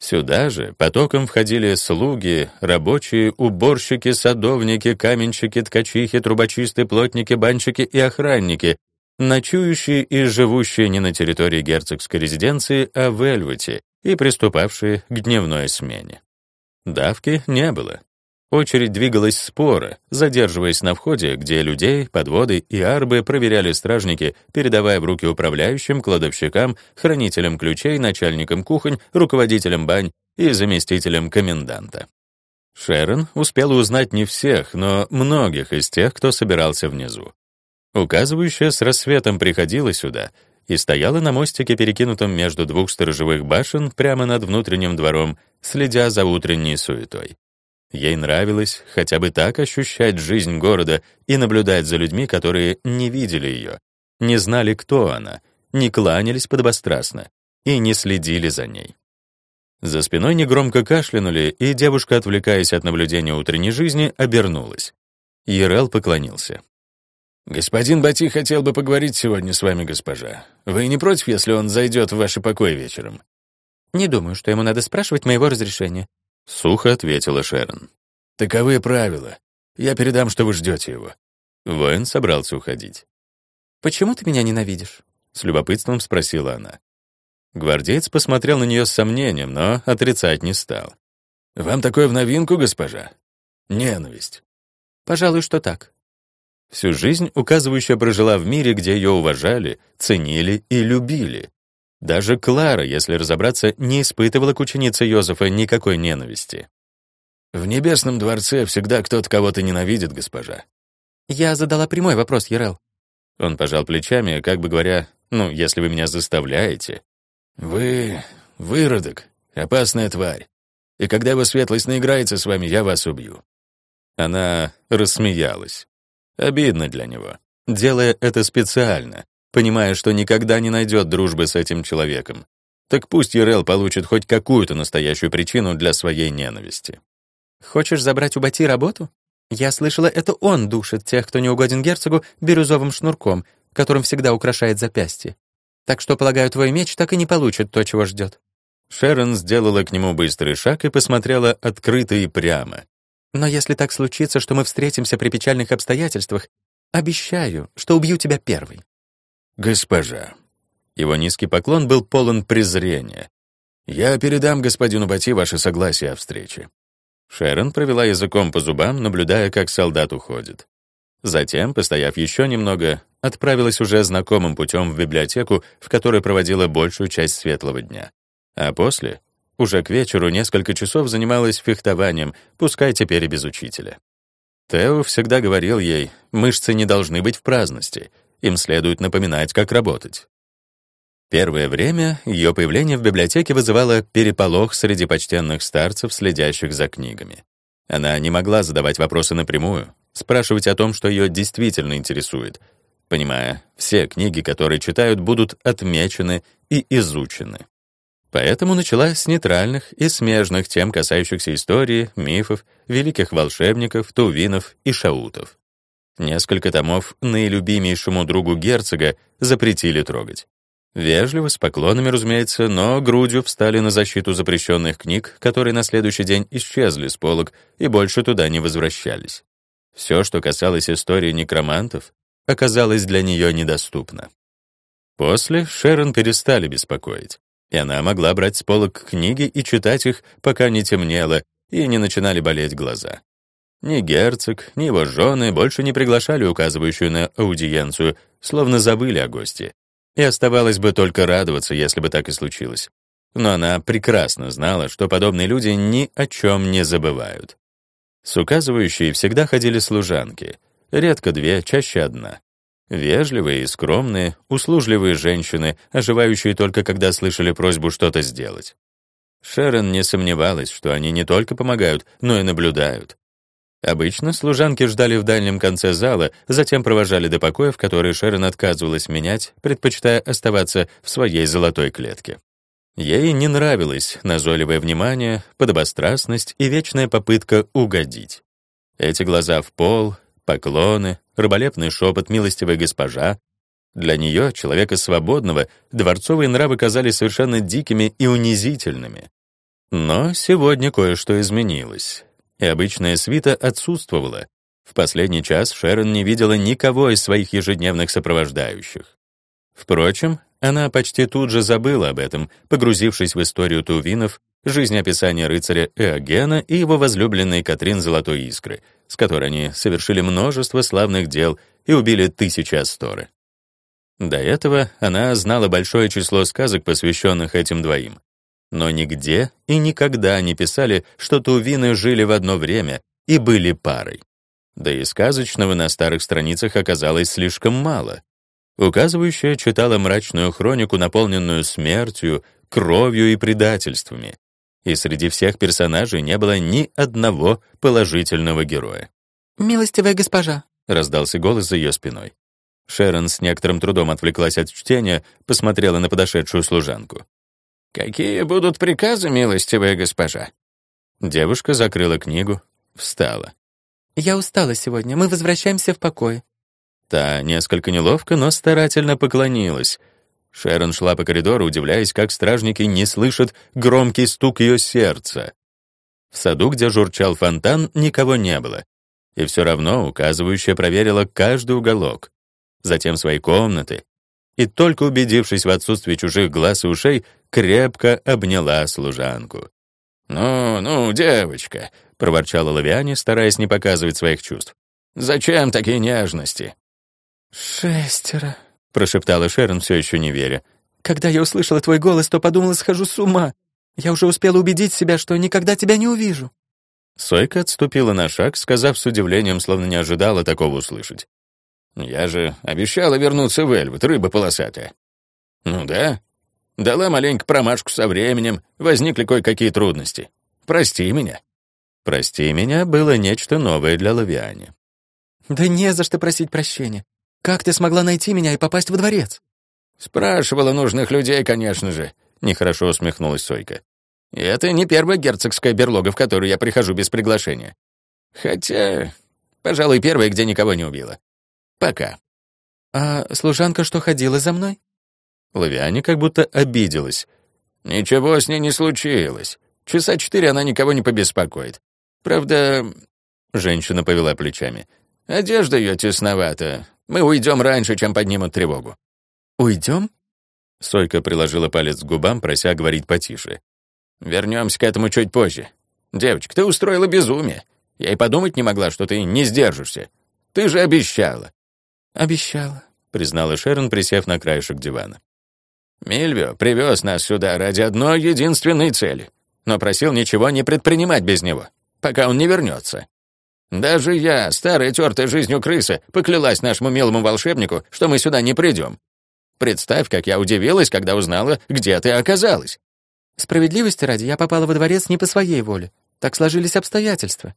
Сюда же потоком входили слуги, рабочие, уборщики, садовники, каменщики, ткачихи, трубочисты, плотники, банщики и охранники, ночующие и живущие не на территории герцогской резиденции, а в Эльвете, и приступавшие к дневной смене. Давки не было. Очередь двигалась споро, задерживаясь на входе, где людей, подводы и арбы проверяли стражники, передавая в руки управляющим, кладовщикам, хранителям ключей, начальникам кухонь, руководителям бань и заместителям коменданта. Шерон успела узнать не всех, но многих из тех, кто собирался внизу. Указывающая с рассветом приходила сюда и стояла на мостике, перекинутом между двух сторожевых башен прямо над внутренним двором, следя за утренней суетой. Ей нравилось хотя бы так ощущать жизнь города и наблюдать за людьми, которые не видели ее, не знали, кто она, не кланялись подобострастно и не следили за ней. За спиной негромко кашлянули, и девушка, отвлекаясь от наблюдения утренней жизни, обернулась. Йерел поклонился. «Господин Бати хотел бы поговорить сегодня с вами, госпожа. Вы не против, если он зайдет в ваши покои вечером?» «Не думаю, что ему надо спрашивать моего разрешения», — сухо ответила Шерон. «Таковы правила. Я передам, что вы ждете его». Воин собрался уходить. «Почему ты меня ненавидишь?» — с любопытством спросила она. Гвардеец посмотрел на нее с сомнением, но отрицать не стал. «Вам такое в новинку, госпожа? Ненависть». «Пожалуй, что так». Всю жизнь указывающая прожила в мире, где ее уважали, ценили и любили. Даже Клара, если разобраться, не испытывала к ученице Йозефа никакой ненависти. «В Небесном дворце всегда кто-то кого-то ненавидит, госпожа». «Я задала прямой вопрос, Йерел». Он пожал плечами, как бы говоря, если вы меня заставляете. «Вы выродок, опасная тварь. И когда его светлость наиграется с вами, я вас убью». Она рассмеялась. Обидно для него, делая это специально, понимая, что никогда не найдет дружбы с этим человеком. Так пусть Йерел получит хоть какую-то настоящую причину для своей ненависти. «Хочешь забрать у Бати работу? Я слышала, это он душит тех, кто не угоден герцогу, бирюзовым шнурком, которым всегда украшает запястье. Так что, полагаю, твой меч так и не получит то, чего ждет». Шерон сделала к нему быстрый шаг и посмотрела открыто и прямо. «Но если так случится, что мы встретимся при печальных обстоятельствах, обещаю, что убью тебя первой». «Госпожа». Его низкий поклон был полон презрения. «Я передам господину Бати ваше согласие о встрече». Шерон провела языком по зубам, наблюдая, как солдат уходит. Затем, постояв еще немного, отправилась уже знакомым путем в библиотеку, в которой проводила большую часть светлого дня. А после, уже к вечеру, несколько часов занималась фехтованием, пускай теперь и без учителя. Тео всегда говорил ей, мышцы не должны быть в праздности, им следует напоминать, как работать. Первое время ее появление в библиотеке вызывало переполох среди почтенных старцев, следящих за книгами. Она не могла задавать вопросы напрямую, спрашивать о том, что ее действительно интересует, понимая, все книги, которые читают, будут отмечены и изучены. Поэтому начала с нейтральных и смежных тем, касающихся истории, мифов, великих волшебников, тувинов и шаутов. Несколько томов наилюбимейшему другу герцога запретили трогать. Вежливо, с поклонами, разумеется, но грудью встали на защиту запрещенных книг, которые на следующий день исчезли с полок и больше туда не возвращались. Все, что касалось истории некромантов, оказалось для нее недоступно. После Шерон перестали беспокоить, и она могла брать с полок книги и читать их, пока не темнело и не начинали болеть глаза. Ни герцог, ни его жены больше не приглашали указывающую на аудиенцию, словно забыли о гости. И оставалось бы только радоваться, если бы так и случилось. Но она прекрасно знала, что подобные люди ни о чем не забывают. С указывающей всегда ходили служанки, редко две, чаще одна. Вежливые и скромные, услужливые женщины, оживающие только когда слышали просьбу что-то сделать. Шерон не сомневалась, что они не только помогают, но и наблюдают. Обычно служанки ждали в дальнем конце зала, затем провожали до покоев, которые Шерон отказывалась менять, предпочитая оставаться в своей золотой клетке. Ей не нравилось назойливое внимание, подобострастность и вечная попытка угодить. Эти глаза в пол, поклоны, раболепный шепот милостивой госпожа. Для нее, человека свободного, дворцовые нравы казались совершенно дикими и унизительными. Но сегодня кое-что изменилось, и обычная свита отсутствовала. В последний час Шерон не видела никого из своих ежедневных сопровождающих. Впрочем, она почти тут же забыла об этом, погрузившись в историю Тувинов, жизнеописание рыцаря Эогена и его возлюбленной Катрин Золотой Искры, с которой они совершили множество славных дел и убили тысячи Асторы. До этого она знала большое число сказок, посвященных этим двоим. Но нигде и никогда не писали, что Тувины жили в одно время и были парой. Да и сказочного на старых страницах оказалось слишком мало. Указывающая читала мрачную хронику, наполненную смертью, кровью и предательствами. И среди всех персонажей не было ни одного положительного героя. «Милостивая госпожа», — раздался голос за ее спиной. Шерон с некоторым трудом отвлеклась от чтения, посмотрела на подошедшую служанку. «Какие будут приказы, милостивая госпожа?» Девушка закрыла книгу, встала. «Я устала сегодня, мы возвращаемся в покой». Та несколько неловко, но старательно поклонилась. Шерон шла по коридору, удивляясь, как стражники не слышат громкий стук ее сердца. В саду, где журчал фонтан, никого не было. И все равно указывающая проверила каждый уголок. Затем свои комнаты. И только убедившись в отсутствии чужих глаз и ушей, крепко обняла служанку. «Ну, девочка», — проворчала Лавиане, стараясь не показывать своих чувств. «Зачем такие нежности?» 6, — прошептала Шерон, все еще не веря. «Когда я услышала твой голос, то подумала, схожу с ума. Я уже успела убедить себя, что никогда тебя не увижу». Сойка отступила на шаг, сказав с удивлением, словно не ожидала такого услышать. «Я же обещала вернуться в Эльвот, рыба полосатая». «Ну да. Дала маленько промашку со временем, возникли кое-какие трудности. Прости меня». «Прости меня» было нечто новое для Лавиане. «Да не за что просить прощения. Как ты смогла найти меня и попасть во дворец?» «Спрашивала нужных людей, конечно же», — нехорошо усмехнулась Сойка. «И это не первая герцогская берлога, в которую я прихожу без приглашения. Хотя, пожалуй, первая, где никого не убила. Пока». «А служанка что, ходила за мной?» Лавиане как будто обиделась. «Ничего с ней не случилось. Часа 4 она никого не побеспокоит. Правда...» Женщина повела плечами. «Одежда ее тесновата. Мы уйдем раньше, чем поднимут тревогу». «Уйдем?» Сойка приложила палец к губам, прося говорить потише. «Вернемся к этому чуть позже. Девочка, ты устроила безумие. Я и подумать не могла, что ты не сдержишься. Ты же обещала». «Обещала», — признала Шерон, присев на краешек дивана. «Мильвио привез нас сюда ради одной единственной цели, но просил ничего не предпринимать без него, пока он не вернется. Даже я, старая тертая жизнью крыса, поклялась нашему милому волшебнику, что мы сюда не придем. Представь, как я удивилась, когда узнала, где ты оказалась». «Справедливости ради, я попала во дворец не по своей воле. Так сложились обстоятельства».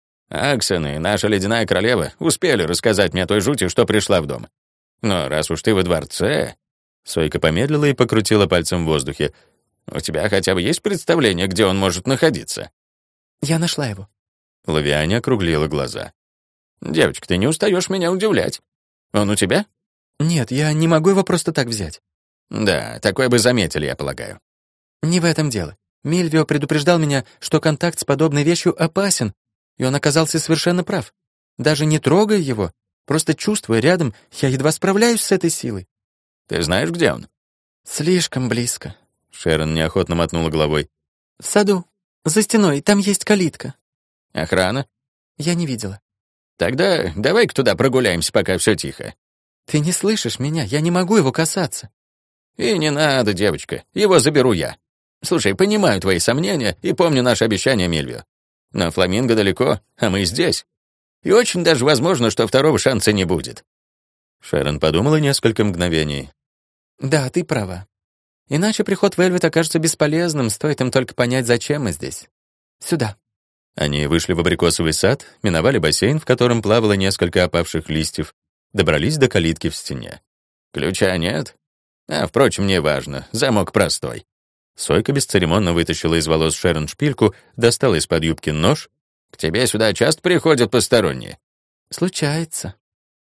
Аксон и наша ледяная королева успели рассказать мне о той жути, что пришла в дом. Но раз уж ты во дворце...» Сойка помедлила и покрутила пальцем в воздухе. «У тебя хотя бы есть представление, где он может находиться?» «Я нашла его». Лавиане округлила глаза. «Девочка, ты не устаешь меня удивлять. Он у тебя?» «Нет, я не могу его просто так взять». «Да, такое бы заметили, я полагаю». «Не в этом дело. Мильвио предупреждал меня, что контакт с подобной вещью опасен, и он оказался совершенно прав. Даже не трогая его, просто чувствуя рядом, я едва справляюсь с этой силой». «Ты знаешь, где он?» «Слишком близко». Шерон неохотно мотнула головой. «В саду. За стеной. Там есть калитка». «Охрана?» «Я не видела». «Тогда давай-ка туда прогуляемся, пока все тихо». «Ты не слышишь меня. Я не могу его касаться». «И не надо, девочка. Его заберу я. Слушай, понимаю твои сомнения и помню наше обещание Мильвио. Но Фламинго далеко, а мы здесь. И очень даже возможно, что второго шанса не будет». Шерон подумала несколько мгновений. «Да, ты права. Иначе приход в Эльвет окажется бесполезным, стоит им только понять, зачем мы здесь. Сюда». Они вышли в абрикосовый сад, миновали бассейн, в котором плавало несколько опавших листьев, добрались до калитки в стене. «Ключа нет? Впрочем, не важно. Замок простой». Сойка бесцеремонно вытащила из волос Шерон шпильку, достала из-под юбки нож. «К тебе сюда часто приходят посторонние?» «Случается».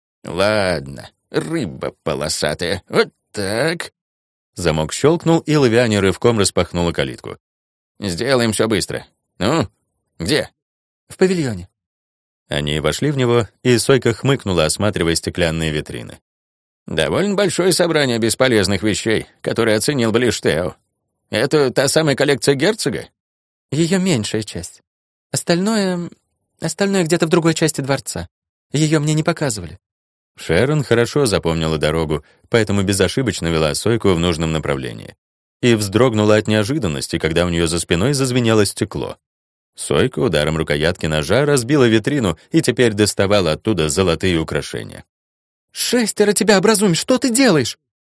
«Ладно, рыба полосатая. Вот так». Замок щелкнул, и Лавиане рывком распахнула калитку. Сделаем все быстро. Ну, где?» «В павильоне». Они вошли в него, и Сойка хмыкнула, осматривая стеклянные витрины. «Довольно большое собрание бесполезных вещей, которые оценил бы лишь Тео. Это та самая коллекция герцога?» Ее меньшая часть. Остальное где-то в другой части дворца. Ее мне не показывали». Шерон хорошо запомнила дорогу, поэтому безошибочно вела Сойку в нужном направлении. И вздрогнула от неожиданности, когда у нее за спиной зазвенело стекло. Сойка ударом рукоятки ножа разбила витрину и теперь доставала оттуда золотые украшения. «Шестеро тебя образуем, что ты делаешь?»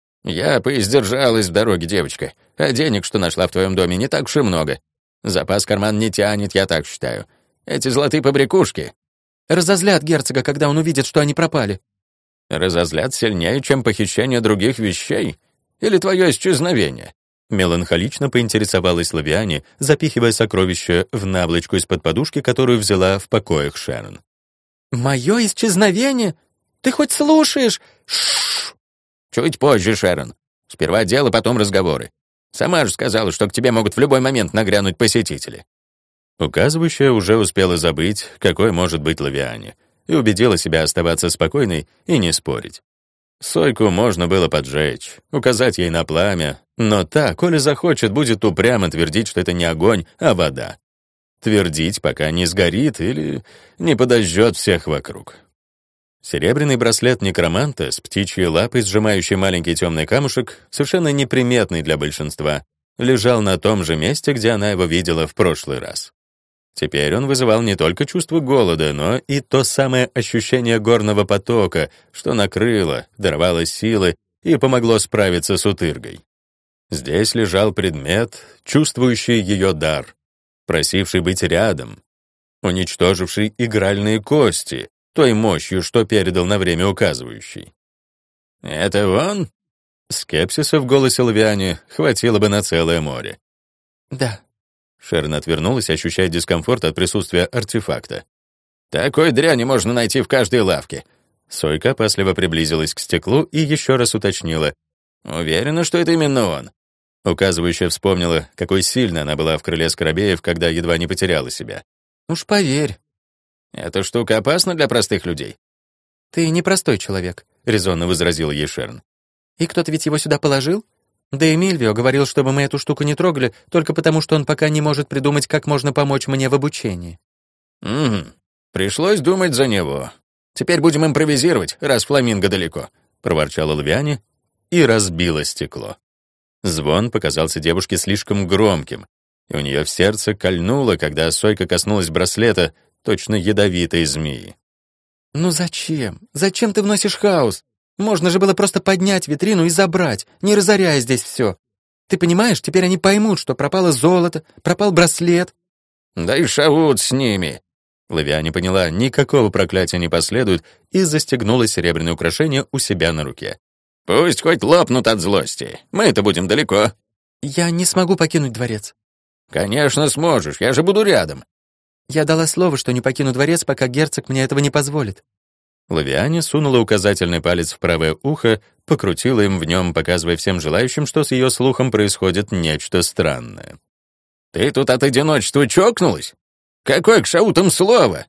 «Я поиздержалась в дороге, девочка, а денег, что нашла в твоем доме, не так уж и много. Запас карман не тянет, я так считаю. Эти золотые побрякушки...» «Разозлят герцога, когда он увидит, что они пропали». «Разозлят сильнее, чем похищение других вещей? Или твое исчезновение?» Меланхолично поинтересовалась Лавиане, запихивая сокровище в наволочку из-под подушки, которую взяла в покоях Шерон. «Мое исчезновение? Ты хоть слушаешь?» Шш! Чуть позже, Шерон. Сперва дело, потом разговоры. Сама же сказала, что к тебе могут в любой момент нагрянуть посетители». Указывающая уже успела забыть, какой может быть Лавиане, и убедила себя оставаться спокойной и не спорить. Сойку можно было поджечь, указать ей на пламя, но та, коли захочет, будет упрямо твердить, что это не огонь, а вода. Твердить, пока не сгорит или не подожжет всех вокруг. Серебряный браслет некроманта с птичьей лапой, сжимающий маленький темный камушек, совершенно неприметный для большинства, лежал на том же месте, где она его видела в прошлый раз. Теперь он вызывал не только чувство голода, но и то самое ощущение горного потока, что накрыло, даровало силы и помогло справиться с утыргой. Здесь лежал предмет, чувствующий ее дар, просивший быть рядом, уничтоживший игральные кости, той мощью, что передал на время указывающий. «Это он?» Скепсиса в голосе Лавиане хватило бы на целое море. «Да». Шерон отвернулась, ощущая дискомфорт от присутствия артефакта. «Такой дряни можно найти в каждой лавке». Сойка опасливо приблизилась к стеклу и еще раз уточнила. «Уверена, что это именно он». Указывающая вспомнила, какой сильно она была в крыле Скоробеев, когда едва не потеряла себя. «Уж поверь». «Эта штука опасна для простых людей?» «Ты непростой человек», — резонно возразила ей Шерон. «И кто-то ведь его сюда положил? Да и Мильвио говорил, чтобы мы эту штуку не трогали, только потому, что он пока не может придумать, как можно помочь мне в обучении». «Угу. Пришлось думать за него. Теперь будем импровизировать, раз фламинго далеко», — проворчала Лавиане и разбила стекло. Звон показался девушке слишком громким, и у нее в сердце кольнуло, когда Сойка коснулась браслета, точно ядовитой змеи. «Ну зачем? Зачем ты вносишь хаос? Можно же было просто поднять витрину и забрать, не разоряя здесь все. Ты понимаешь, теперь они поймут, что пропало золото, пропал браслет». «Да и шавут с ними». Лавиане поняла, никакого проклятия не последует, и застегнула серебряное украшение у себя на руке. «Пусть хоть лопнут от злости. Мы-то будем далеко». «Я не смогу покинуть дворец». «Конечно сможешь, я же буду рядом». «Я дала слово, что не покину дворец, пока герцог мне этого не позволит». Лавиане сунула указательный палец в правое ухо, покрутила им в нем, показывая всем желающим, что с ее слухом происходит нечто странное. «Ты тут от одиночества чокнулась? Какое к шаутам слово?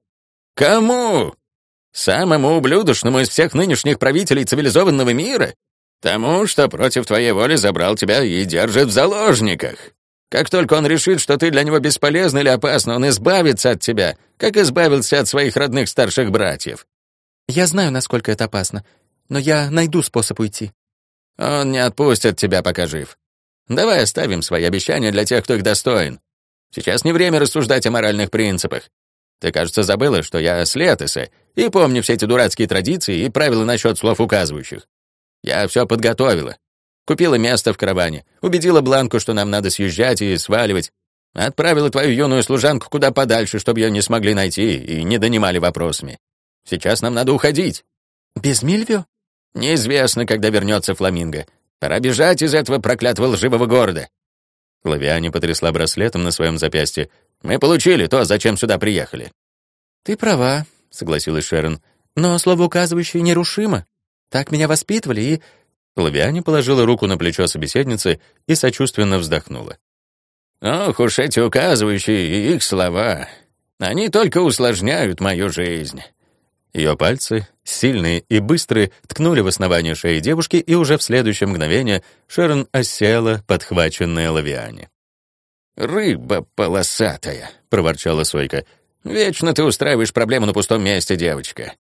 Кому? Самому ублюдочному из всех нынешних правителей цивилизованного мира? Тому, что против твоей воли забрал тебя и держит в заложниках. Как только он решит, что ты для него бесполезна или опасна, он избавится от тебя, как избавился от своих родных старших братьев». «Я знаю, насколько это опасно, но я найду способ уйти». «Он не отпустит тебя, пока жив. Давай оставим свои обещания для тех, кто их достоин. Сейчас не время рассуждать о моральных принципах. Ты, кажется, забыла, что я с Летеса, и помню все эти дурацкие традиции и правила насчет слов указывающих. Я все подготовила. Купила место в караване, убедила Бланку, что нам надо съезжать и сваливать. Отправила твою юную служанку куда подальше, чтобы ее не смогли найти и не донимали вопросами. Сейчас нам надо уходить». «Без Мильвио?» «Неизвестно, когда вернется фламинго. Пора бежать из этого проклятого лживого города». Лавиане потрясла браслетом на своем запястье. «Мы получили то, зачем сюда приехали». «Ты права», — согласилась Шерон. «Но слово указывающее нерушимо. Так меня воспитывали и...» Лавиане положила руку на плечо собеседницы и сочувственно вздохнула. Ох уж эти указывающие и их слова. Они только усложняют мою жизнь. Ее пальцы, сильные и быстрые, ткнули в основание шеи девушки, и уже в следующее мгновение Шерон осела, подхваченная Лавиане. «Рыба полосатая», — проворчала Сойка. «Вечно ты устраиваешь проблему на пустом месте, девочка.